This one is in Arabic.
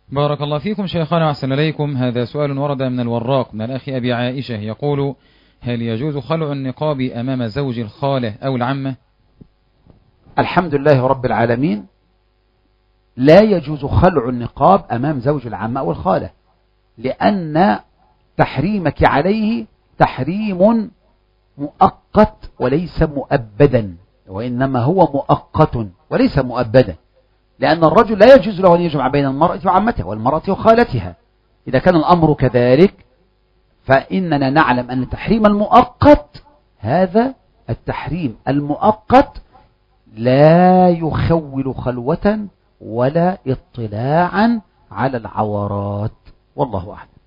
بارك الله فيكم شيخنا وأحسن إليكم. هذا سؤال ورد من الوراق من الأخ أبي عائشة يقول: هل يجوز خلع النقاب أمام زوج الخالة أو العمة؟ الحمد لله رب العالمين، لا يجوز خلع النقاب أمام زوج العمة أو الخالة، لأن تحريمك عليه تحريم مؤقت وليس مؤبدا، وإنما هو مؤقت وليس مؤبدا، لأن الرجل لا يجوز له أن يجمع بين المرأة وعمتها والمرأة وخالتها. إذا كان الأمر كذلك فإننا نعلم أن التحريم المؤقت، هذا التحريم المؤقت لا يخول خلوة ولا اطلاعا على العورات، والله أعلم.